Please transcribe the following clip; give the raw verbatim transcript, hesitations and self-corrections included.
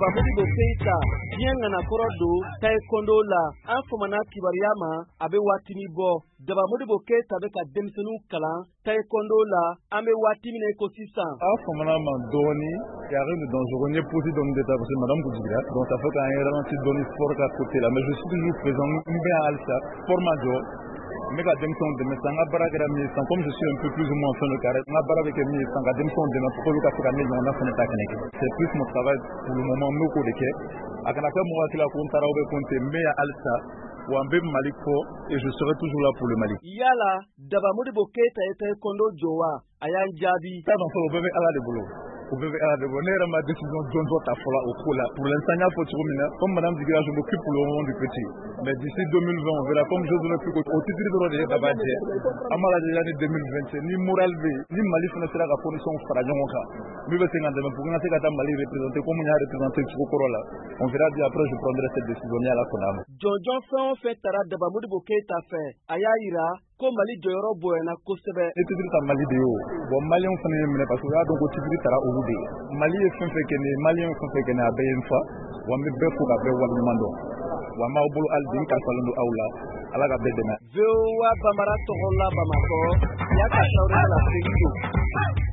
Daba Modibo Keita bien ngana korodo taekwondo la an famana kibariyama abe watini bo Daba Modibo Keita be ka demsenu kalan taekwondo la an be watini ko sisan an famana man doni il y a rien de dangereux ni posé dans d'état parce que madame Koudigra donc ça fait qu'un ralenti donné sport à côté là mais je suis toujours présent bien à Alsa pour ma job mais quand demson de mais sanga baragara mi sans comme je suis un peu plus ou moins en le carré ma baragara que mi sanga demson de notre polo ka fera mi dans la fenêtre technique c'est plus mon travail pour le moment me ko de ke akana ka mo wakila ko ntara obe konte mais à Alsa ou en Bem Maliko et je serai toujours là pour le Mali. Yala Daba Modibo Keita était kondo jowa ayan jabi ça donc au bébé à la de boulot au bébé à la de bonheur ma décision John doit affola au cola pour l'instant il faut terminer comme madame Digra je m'occupe pour le moment du petit mais d'ici deux mille vingt on verra comme je ne plus au titre de l'ordre d'Abadje amala de l'année deux mille vingt ni moral B ni Mali fana sera la condition farajon ka mi be cinquante mais pour ngata ka Mali représenter comme il a représenté Tsukorola on verra bien après je prendrai cette décision à la Konam John Johnson fait tara Daba Modibo Keita fait ayaira ko Mali joyoro boyana kosebe et titre ta Mali de yo bon Mali on fana me parce que ya donc titre tara obude Mali e fun fe kene Mali on fun fe kene abe une fois wa mi be ko ka be wa mando wa ma obulu al din ka falando awla ala ga be dena vewa bamara to holla bamako ya ka shawra la segido